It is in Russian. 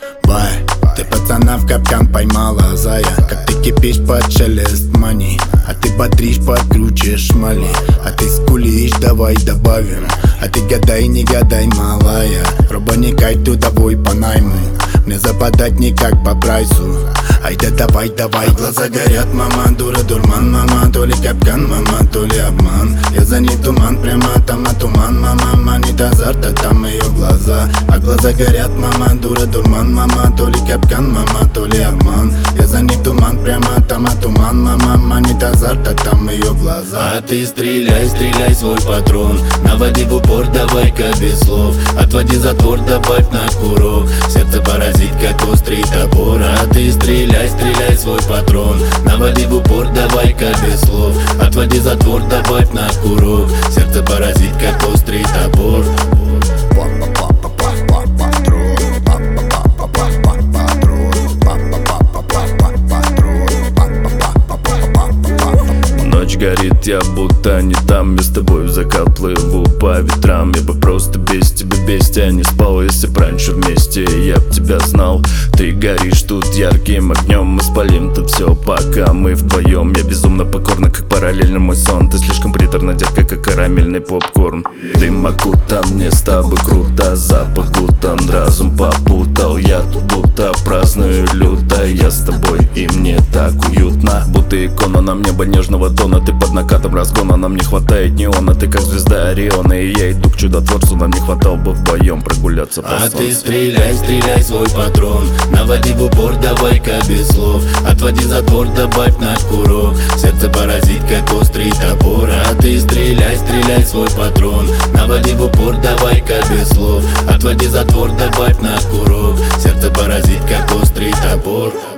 Бай, ты пацана в капкан поймала, зая. Как ты кипишь под шелест мани, а ты бодришь, подкручишь шмали. А ты скулишь, давай добавим. А ты гадай, не гадай, малая. Роба не кай тудовой по найму. Мне западать никак по прайсу. Айда давай, давай, глаза горят, мама, дура, дурман, мама. То ли капкан, мама, то ли обман. Я за ней туман, прямо там на туман, мама. Манит азарта, там ее глаза. А глаза горят, мама, дура, дурман, мама. То ли капкан, мама, то ли обман. Я за ней туман, прямо там на туман, мама. Манит азарта, там ее глаза. А ты стреляй, стреляй свой патрон. Наводи в упор, давай-ка без слов. Отводи затвор, добавь на курок. Сердце поразит, как острый топор. А ты стреляй, стреляй свой патрон. Наводи в упор, давай-ка без слов. Отводи затвор, добавь на курок. Сердце поразит, как острый топор. Ночь горит, я будто не там. Я с тобой в закат плыву по ветрам. Я бы просто без тебя, без тебя не спал. Если б раньше вместе я б тебя знал. Ты горишь тут ярким огнем. Мы спалим тут все, пока мы вдвоем. Я безумно покорна, как параллельно мой сон. Ты слишком приторна, детка, как карамельный попкорн. Дым окутан, мне с тобой круто. Запах гутан, разум попутал. Я тут будто праздную люто. Я с тобой, и мне так уютно. Будто икона на небо нежного тона. Ты под накатом разгона, нам не хватает неона. Ты как звезда Ориона, и я иду к чудотворцу. Нам не хватало бы вдвоем прогуляться по солнцу. А ты стреляй, стреляй свой патрон. Наводи в упор, давай-ка без слов. Отводи затвор, добавь на курок. Сердце поразит, как острый топор. А ты стреляй, стреляй свой патрон. Наводи в упор, давай-ка без слов. Отводи затвор, добавь на курок. Сердце поразит, как острый топор.